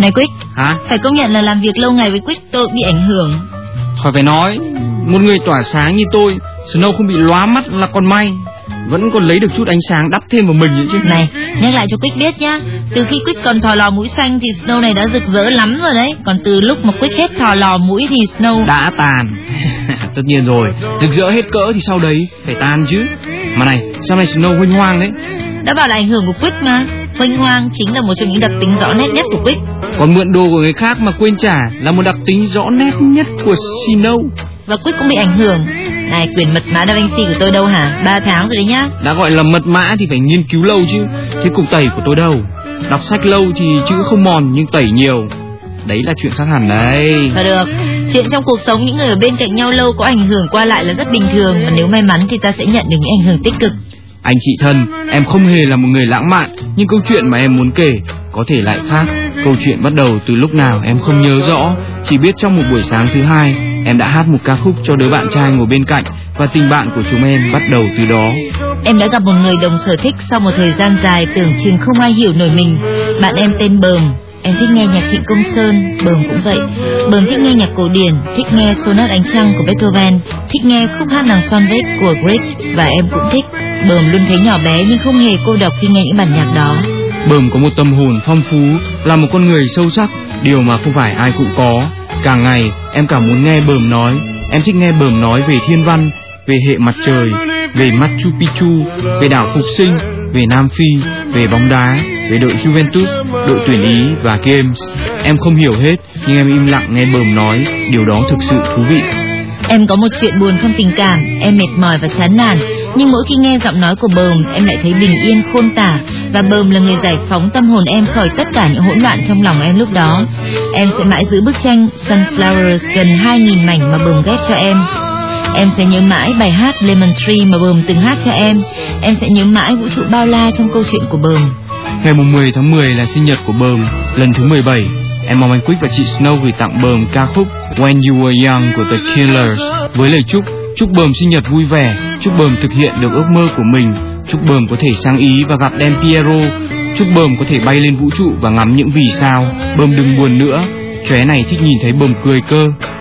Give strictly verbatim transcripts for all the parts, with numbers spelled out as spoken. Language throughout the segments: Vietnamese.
Này Quick. Hả? Phải công nhận là làm việc lâu ngày với Quick tôi bị ảnh hưởng. Khỏi phải nói, một người tỏa sáng như tôi, Snow không bị lóa mắt là còn may. Vẫn còn lấy được chút ánh sáng đắp thêm vào mình nữa chứ. Này, nhắc lại cho Quick biết nhá. Từ khi Quick còn thò lò mũi xanh thì Snow này đã rực rỡ lắm rồi đấy. Còn từ lúc mà Quick hết thò lò mũi thì Snow đã tàn. Tất nhiên rồi, rực rỡ hết cỡ thì sau đấy phải tan chứ. Mà này, sao này Snow huênh hoang đấy? Đã bảo là ảnh hưởng của Quick mà. Huênh hoang chính là một trong những đặc tính rõ nét nhất của Quick. Còn mượn đồ của người khác mà quên trả là một đặc tính rõ nét nhất của Snow. Và Quick cũng bị ảnh hưởng. Này, quyển mật mã Da Vinci của tôi đâu hả? Ba tháng rồi đấy nhá. Đã gọi là mật mã thì phải nghiên cứu lâu chứ. Thế cục tẩy của tôi đâu? Đọc sách lâu thì chữ không mòn nhưng tẩy nhiều. Đấy là chuyện khác hẳn đấy. Và được, chuyện trong cuộc sống những người ở bên cạnh nhau lâu có ảnh hưởng qua lại là rất bình thường. Và nếu may mắn thì ta sẽ nhận được những ảnh hưởng tích cực. Anh chị thân, em không hề là một người lãng mạn, nhưng câu chuyện mà em muốn kể có thể lại khác. Câu chuyện bắt đầu từ lúc nào em không nhớ rõ, chỉ biết trong một buổi sáng thứ hai em đã hát một ca khúc cho đứa bạn trai ngồi bên cạnh, và tình bạn của chúng em bắt đầu từ đó. Em đã gặp một người đồng sở thích sau một thời gian dài tưởng chừng không ai hiểu nổi mình. Bạn em tên Bờm. Em thích nghe nhạc Trịnh Công Sơn, Bờm cũng vậy. Bờm thích nghe nhạc cổ điển, thích nghe Sonat Ánh Trăng của Beethoven, thích nghe khúc hát nàng son vết của Grieg, và em cũng thích. Bờm luôn thấy nhỏ bé nhưng không hề cô độc khi nghe những bản nhạc đó. Bờm có một tâm hồn phong phú, là một con người sâu sắc, điều mà không phải ai cũng có. Càng ngày em càng muốn nghe Bờm nói. Em thích nghe Bờm nói về thiên văn, về hệ mặt trời, về Machu Picchu, về đảo Phục Sinh, về Nam Phi, về bóng đá, về đội Juventus, đội tuyển Ý và Games. Em không hiểu hết, nhưng em im lặng nghe Bờm nói, điều đó thực sự thú vị. Em có một chuyện buồn trong tình cảm, em mệt mỏi và chán nản, nhưng mỗi khi nghe giọng nói của Bờm, em lại thấy bình yên khôn tả. Và Bờm là người giải phóng tâm hồn em khỏi tất cả những hỗn loạn trong lòng em lúc đó. Em sẽ mãi giữ bức tranh Sunflowers gần hai nghìn mảnh mà Bờm ghép cho em. Em sẽ nhớ mãi bài hát Lemon Tree mà Bờm từng hát cho em. Em sẽ nhớ mãi vũ trụ bao la trong câu chuyện của Bờm. Ngày mười tháng mười là sinh nhật của Bờm, lần thứ mười bảy. Em mong anh Quick và chị Snow gửi tặng Bờm ca khúc When You Were Young của The Killers với lời chúc chúc Bờm sinh nhật vui vẻ, chúc Bờm thực hiện được ước mơ của mình, chúc Bờm có thể sang Ý và gặp Dan Piero, chúc Bờm có thể bay lên vũ trụ và ngắm những vì sao. Bờm đừng buồn nữa, chóe này thích nhìn thấy Bờm cười cơ.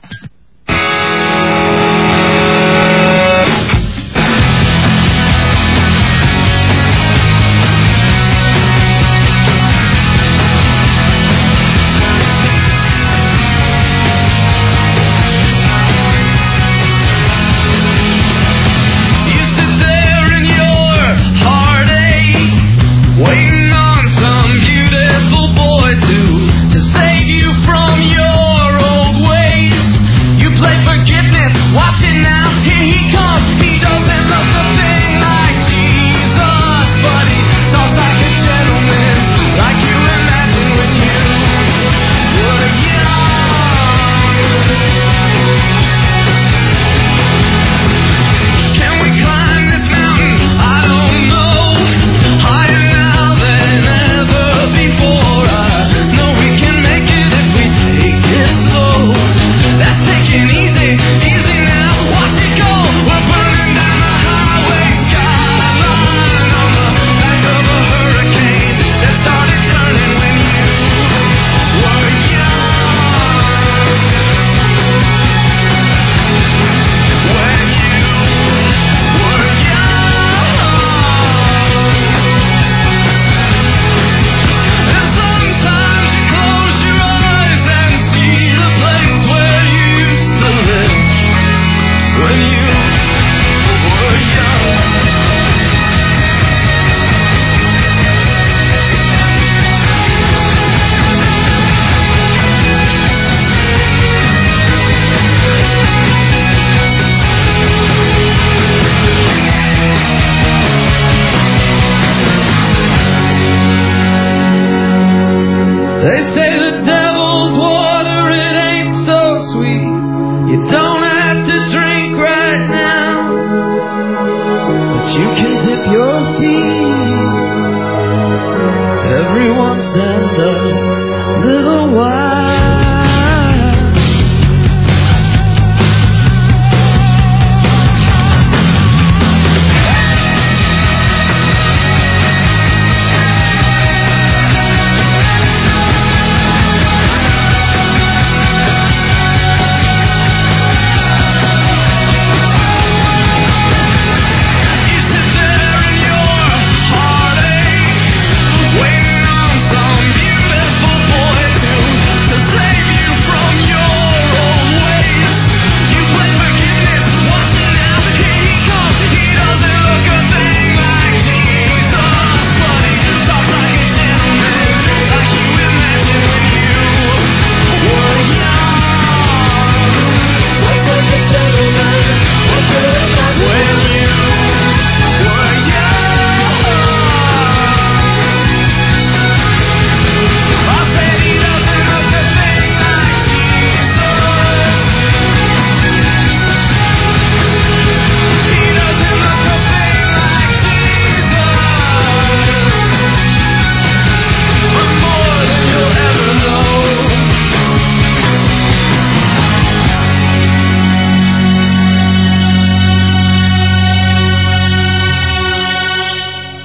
They say the devil's water, it ain't so sweet. You don't have to drink right now, but you can dip your feet every